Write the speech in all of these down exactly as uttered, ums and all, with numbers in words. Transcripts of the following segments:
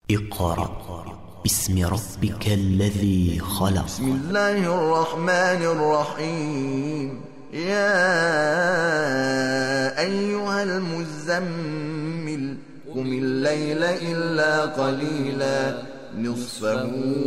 اقرأ باسم ربك الذي خلق. بسم الله الرحمن الرحيم. يا أيها المزمل قم الليل إلا قليلا نصفه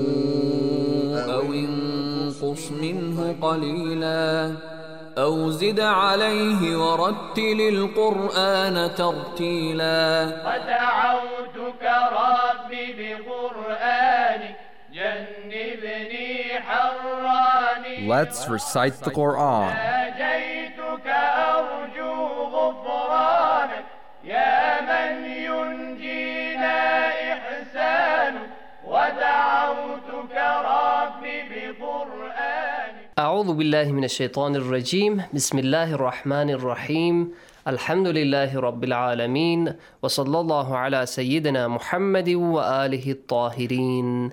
أو انقص منه قليلا أو زد عليه ورتل القرآن ترتيلا. ودعوتك ربي بقرآنك جنبني حراني. Let's recite the Quran. ناجيتك أرجو غفرانك يا من ينجينا إحسانك. ودعوتك ربي بقرآنك. أعوذ بالله من الشيطان الرجيم. بسم الله الرحمن الرحيم. الحمد لله رب العالمين وصلى الله على سيدنا محمد وآله الطاهرين.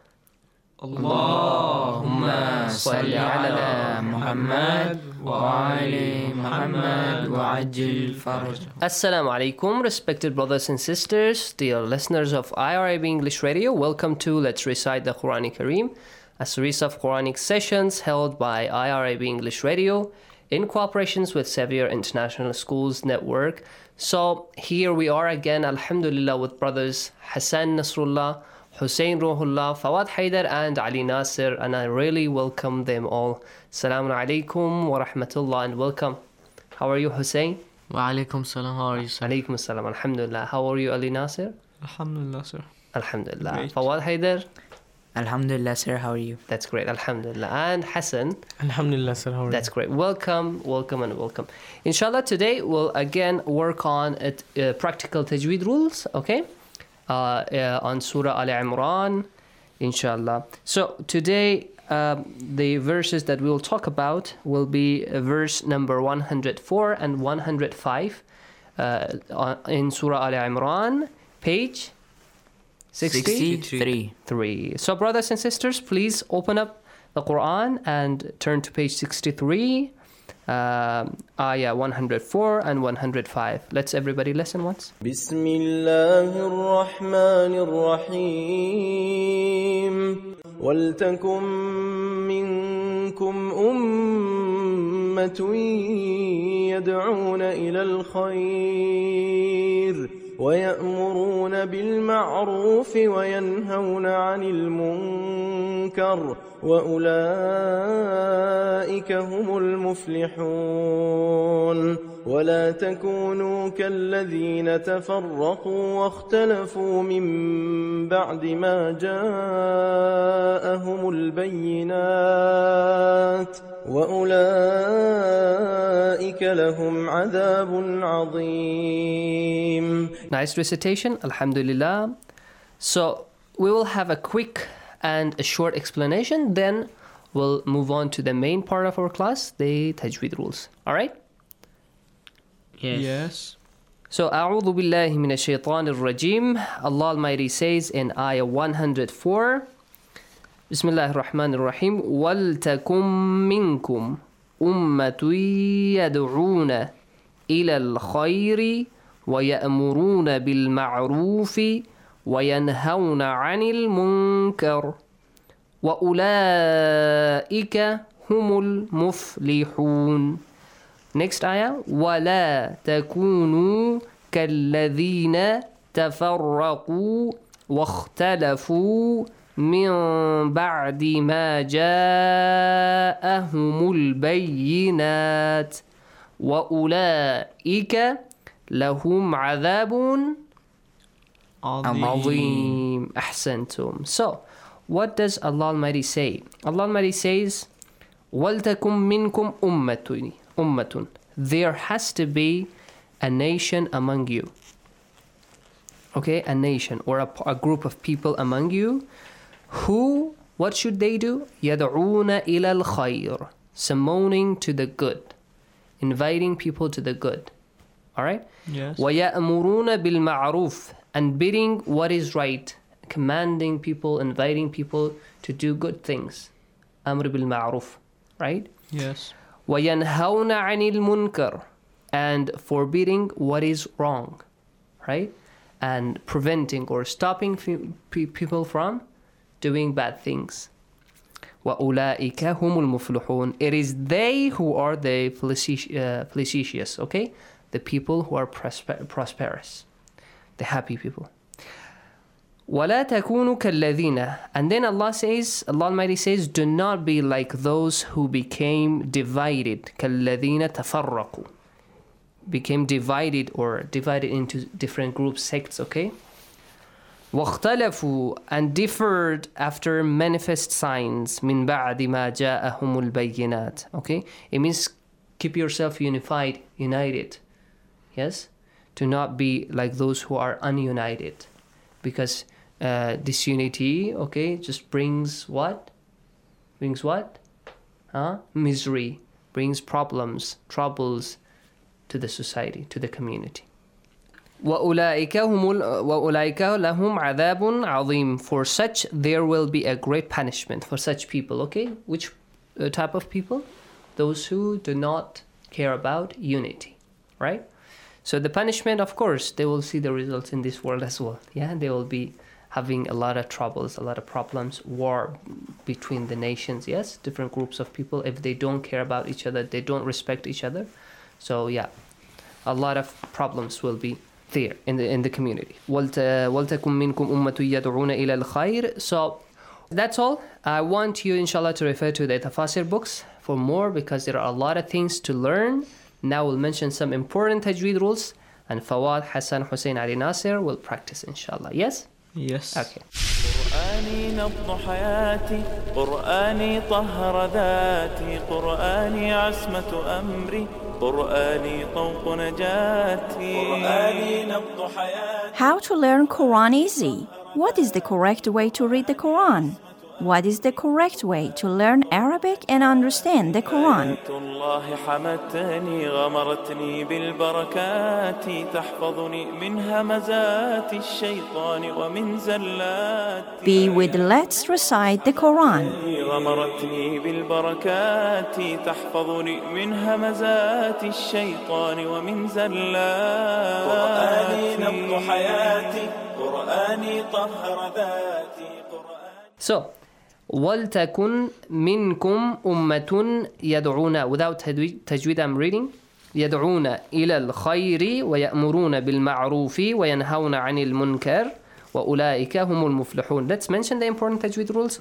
اللهم صل على محمد وآل محمد وعجل فرجه. Assalamu alaikum, respected brothers and sisters, dear listeners of I R A B English Radio. Welcome to Let's Recite the Quran Kareem, a series of Quranic sessions held by I R A B English Radio in cooperation with Xavier International Schools Network. So here we are again, alhamdulillah, with brothers Hassan Nasrullah, Hussein Ruhullah, Fawad Haidar and Ali Nasir, and I really welcome them all. Assalamu alaikum wa rahmatullah and welcome. How are you, Hussein? Wa alaikum salam. How are you, sir? Alaikum salam, alhamdulillah. How are you, Ali Nasir? Alhamdulillah, sir. Alhamdulillah. Great. Fawad Haidar? Alhamdulillah, sir. How are you? That's great, alhamdulillah. And Hassan? Alhamdulillah, sir. How are That's great. Welcome, welcome, and welcome. Inshallah, today we'll again work on it, uh, practical tajweed rules, okay? Uh, uh, on Surah Al Imran, inshallah. So today, um, the verses that we'll talk about will be uh, verse number one hundred four and one hundred five uh, on, in Surah Al Imran, page sixty-three. Three. So, brothers and sisters, please open up the Quran and turn to page sixty-three, um, ayah one hundred four and one hundred five. Let's everybody listen once. بسم الله الرحمن الرحيم. ولتكن منكم أمة يدعون إلى الخير ويأمرون بالمعروف وينهون عن المنكر وأولئك هم المفلحون. ولا تكونوا كالذين تفرقوا واختلفوا من بعد ما جاءهم البينات وأولئك لهم عذاب عظيم. Nice recitation, alhamdulillah. So we will have a quick and a short explanation, then we'll move on to the main part of our class, the tajweed rules. All right? Yes. Yes. So, أعوذ بالله من الشيطان الرجيم. Allah Almighty says in ayah one hundred four, بسم الله الرحمن الرحيم. وَلْتَكُمْ مِنْكُمْ أُمَّةٌ يَدْعُونَ إِلَى الْخَيْرِ وَيَأْمُرُونَ بِالْمَعْرُوفِ وَيَنْهَوْنَ عَنِ الْمُنْكَرِ وَأُولَئِكَ هُمُ الْمُفْلِحُونَ. Next ayah. وَلَا تَكُونُوا كَالَّذِينَ تَفَرَّقُوا وَاخْتَلَفُوا مِنْ بَعْدِ مَا جَاءَهُمُ الْبَيِّنَاتِ وَأُولَئِكَ لَهُمْ عَذَابٌ عَظِيمٌ. أحسنتم. So, what does Allah Almighty say? Allah Almighty says, وَلْتَكُمْ مِنْكُمْ أُمَّةٌ أُمَّةٌ. There has to be a nation among you. Okay, a nation or a, a group of people among you who, what should they do? يَدْعُونَ إِلَى الْخَيْرِ. Summoning to the good. Inviting people to the good. Alright? Yes. وَيَأْمُرُونَ بِالْمَعْرُوفِ. And bidding what is right. Commanding people, inviting people to do good things. أمر بالمعروف. Right? Yes. وَيَنْهَوْنَ عَنِ الْمُنْكَرِ. And forbidding what is wrong. Right? and preventing or stopping fe- people from doing bad things. وَأُولَٰئِكَ هُمُ الْمُفْلِحُونَ. It is they who are the felicitious, okay? The people who are prosper- prosperous, the happy people. وَلَا تَكُونُوا كَالَّذِينَ. And then Allah says, Allah Almighty says, do not be like those who became divided. كَالَّذِينَ تَفَرَّقُوا. Became divided or divided into different groups, sects, okay? وَاخْتَلَفُوا. And differed after manifest signs. مِن بَعْدِ مَا جَاءَهُمُ الْبَيِّنَاتِ. Okay? It means keep yourself unified, united. Yes? To not be like those who are ununited. Because uh, disunity, okay, just brings what? Brings what? Huh? Misery. Brings problems, troubles to the society, to the community. وَأُولَٰئِكَ هُمُ وَأُولَٰئِكَ لَهُمْ عَذَابٌ عَظِيمٌ. For such there will be a great punishment for such people, okay? Which uh, type of people? Those who do not care about unity, right? So the punishment, of course, they will see the results in this world as well. Yeah, they will be having a lot of troubles, a lot of problems, war between the nations, yes? Different groups of people, if they don't care about each other, they don't respect each other. So yeah, a lot of problems will be there in the in the community. وَلْتَكُمْ مِنْكُمْ أُمَّةٌ يَدْعُونَ إِلَى الْخَيْرِ. So that's all. I want you, inshallah, to refer to the Tafasir books for more because there are a lot of things to learn. Now we'll mention some important tajweed rules and Fawad, Hassan, Hussein, Ali Nasir will practice, inshallah. Yes? Yes. Okay. قرآني نبض حياتي قرآني طهر ذاتي قرآني عصمة أمري قرآني طوق نجاتي قرآني نبض حياتي. How to learn Quran easy? What is the correct way to read the Quran? What is the correct way to learn Arabic and understand the Quran? الله حمتني غمرتني بالبركات تحفظني من همزات الشيطان ومن زلات. Be with Let's Recite the Quran. غمرتني بالبركات تحفظني من همزات الشيطان ومن زلات. قرآني نبض حياتي قرآني طهر ذاتي. So, وَلْتَكُنْ مِنْكُمْ أُمَّةٌ يَدْعُونَ. Without tajweed I'm reading. يَدْعُونَ إِلَى الْخَيْرِ وَيَأْمُرُونَ بِالْمَعْرُوفِ وَيَنْهَوْنَ عَنِ الْمُنْكَرِ وَأُولَٰئِكَ هُمُ الْمُفْلِحُونَ. Let's mention the important tajweed rules.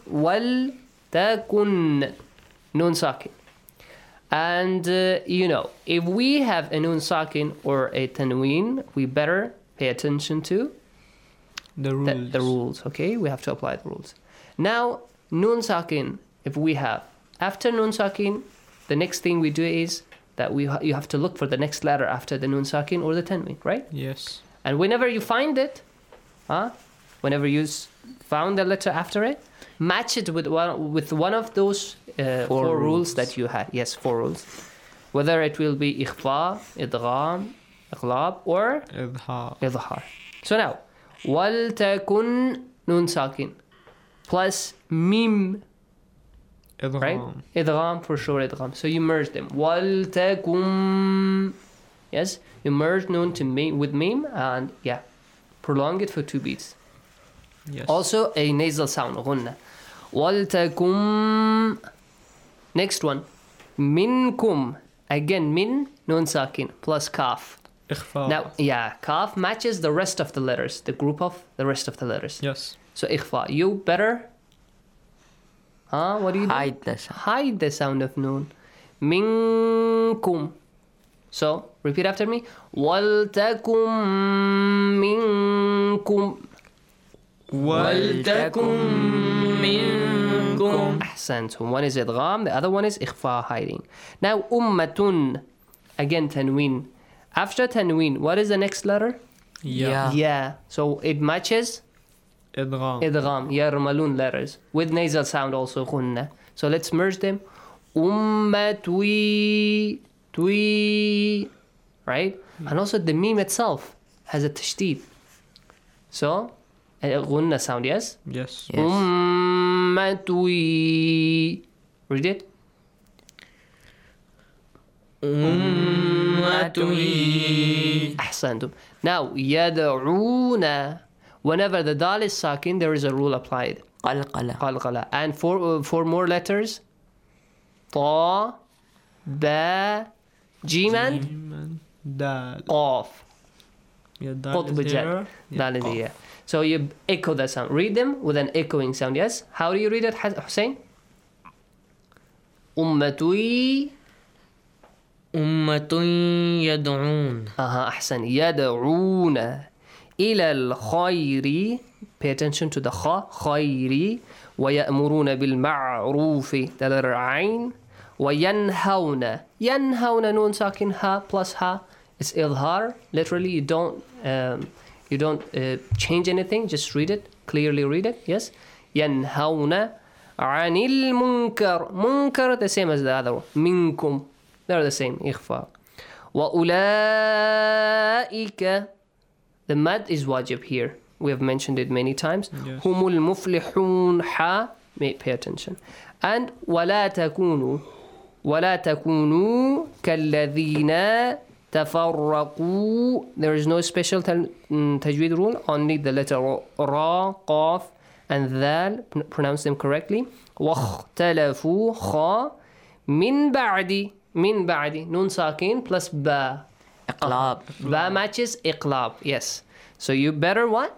وَلْتَكُنْ. Nun sakin. And uh, you know, if we have a nun sakin or a tanween, we better pay attention to the rules. The, the rules, okay? We have to apply the rules. Now, nun sakin, if we have, after nun sakin, the next thing we do is that we ha- you have to look for the next letter after the nun sakin or the tanween, right? Yes. And whenever you find it, huh? Whenever you s- found the letter after it, match it with one, with one of those uh, four, four rules. rules that you had. Yes, four rules. Whether it will be ikhfa, idgham, iqlab, or idhar. idhar. So now, وَلْتَكُنْ nun sakin plus mim, idgham. right? Idgham, for sure, idgham. So you merge them. وَلْتَكُنْ. Yes, you merge nun to mim with mim and yeah, prolong it for two beats. Yes. Also a nasal sound, غنة. وَلْتَكُمْ. Next one, minkum. Again, min, nun sakin plus kaf. Ikhfa. Now, yeah, kaf matches the rest of the letters, the group of the rest of the letters. Yes. So ikhfa, you better, huh? What do you do? Hide the sound. Hide the sound of noon. Minkum. So repeat after me. وَلْتَكُمْ مِنْكُمْ. وَلْتَكُمْ مِنْكُمْ. أحسنتم. One is idgham, the other one is ikhfa, hiding. Now ummatun, again tanween. After tanween, what is the next letter? Yeah. Yeah. So it matches idgham. idgham, yarmalun letters with nasal sound also ghunna. So let's merge them. Ummatwi, twi, right? And also the meme itself has a tashdid. So a ghunna sound, yes? Yes. Yes. Ummatwi. Read it. Ummatwi. أمة أحسنتم. Now يدعون. Whenever the dal is sakin, there is a rule applied. قلقلة قلقلة. And for for more letters, طا با جيم and Dal. قاف. Yeah, dal قطب is جد. here. Dal is here. So you echo the sound. Read them with an echoing sound. Yes. How do you read it, Hussein? أمتي. أمة يدعون أها أحسن. يدعون إلى الخير. Pay attention to the خ. خير. ويأمرون بالمعروف. The letter عين. وينهون. ينهون نون ساكن ها plus ها. It's إظهار. Literally you don't um, you don't uh, change anything. Just read it. Clearly read it. Yes. ينهون عن المنكر. منكر the same as the other one. منكم. They're the same. إخفاء. وأولئك. The mad is wajib here. We have mentioned it many times. Yes. هم المفلحون ح. Pay attention. And ولا تكونوا ولا تكونوا كالذين تفرقوا. There is no special tajweed rule. Only the letter را, قاف and ذال. Pronounce them correctly. واختلفوا خا من بعد. من بعد نون ساكن plus با. إقلاب Ba matches إقلاب. Yes. So you better what?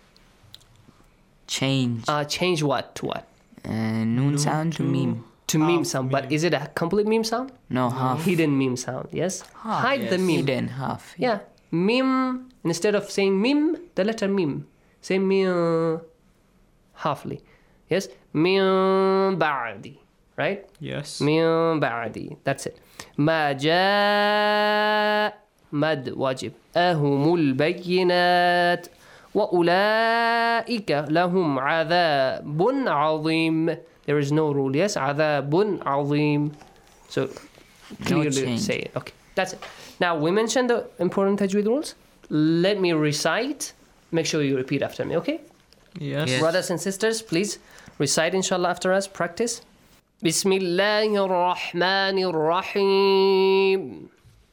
change Uh, change what to what? uh, noon sound to meme To meme sound. But is it a complete meme sound? no half Hidden meme sound. Yes. Hide the meme. hidden half Yeah. Meme. Instead of saying meme, the letter meme. Say meme halfly. Yes. Meme بعدي. Right? Yes. من بعدي. That's it. ما جاء مد واجب أهم البينات وأولئك لهم عذاب عظيم. There is no rule. Yes. عذاب عظيم. So clearly change. say it. Okay. That's it. Now we mentioned the important tajweed rules. Let me recite. Make sure you repeat after me. Okay. Yes. Yes. Brothers and sisters, please recite inshallah after us. Practice. بسم الله الرحمن الرحيم.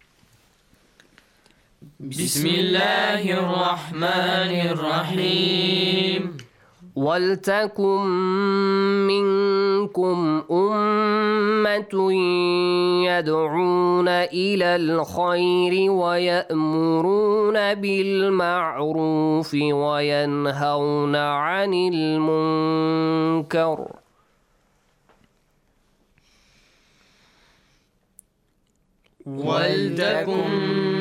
بسم الله الرحمن الرحيم ولتكن منكم أمة يدعون إلى الخير ويأمرون بالمعروف وينهون عن المنكر. ولتكن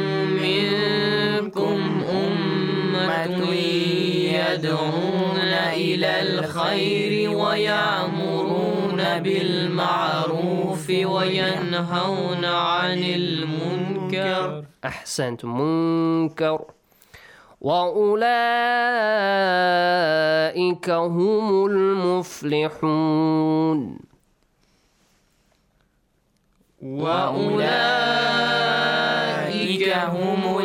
منكم أمة يدعون إلى الخير ويأمرون بالمعروف وينهون عن المنكر. أحسنت. منكر. وأولئك هم المفلحون. وأولئك هم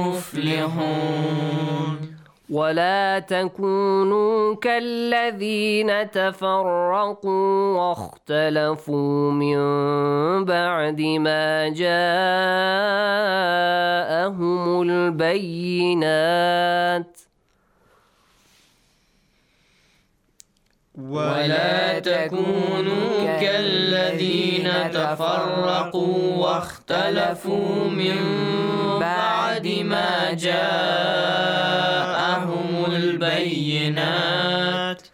المفلحون. ولا تكونوا كالذين تفرقوا واختلفوا من بعد ما جاءهم البينات. ولا تكونوا كالذين تفرقوا واختلفوا من بعد ما جاءهم البينات.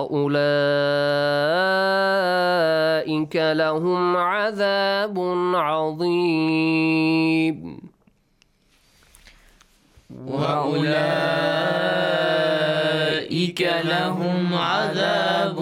وأولئك لهم عذاب عظيم. وأولئك لهم عذاب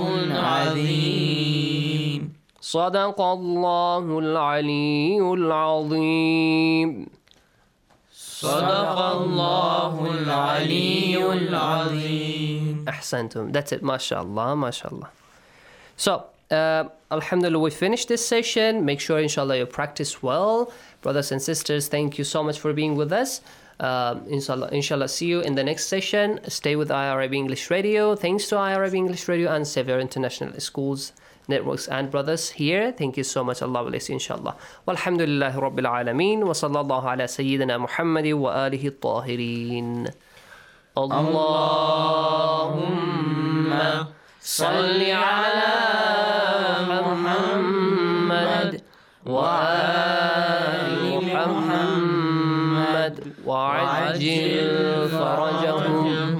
عظيم. صدق الله العلي العظيم. صدق الله العلي العظيم. أحسنتم. That's it. MashaAllah, MashaAllah. So, uh, Alhamdulillah, we finished this session. Make sure, inshallah, you practice well. Brothers and sisters, thank you so much for being with us. Um, inshallah, inshallah, see you in the next session. Stay with I R A B English Radio. Thanks to I R A B English Radio and Sevier International Schools networks and brothers here. Thank you so much. Allah bless you, inshallah. Walhamdulillahi Rabbil Alameen. Wa sallallahu ala Sayyidina Muhammadi wa alihi tahirin. Allahumma salli ala Muhammad wa ali Muhammad wa ajil farajahum.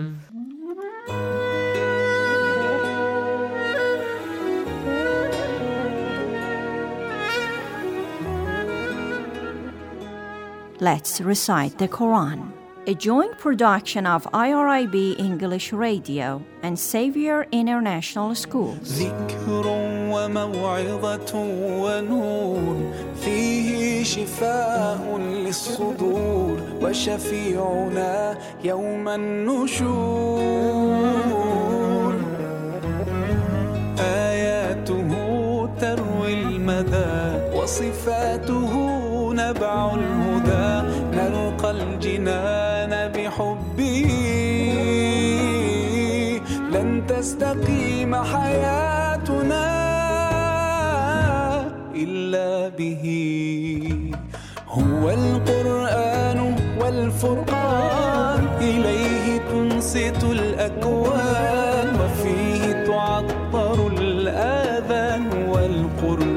Let's recite the Quran, a joint production of I R I B English Radio and Xavier International Schools. ذكر وموعظة ونور فيه شفاء للصدور وشفيعنا يوم النشور آياته تروي المدى وصفاته نبع الهدى نلقى الجنان بحبه لن تستقيم حياتنا إلا به هو القرآن والفرقان إليه تنصت الأكوان وفيه تعطر الآذان والقرآن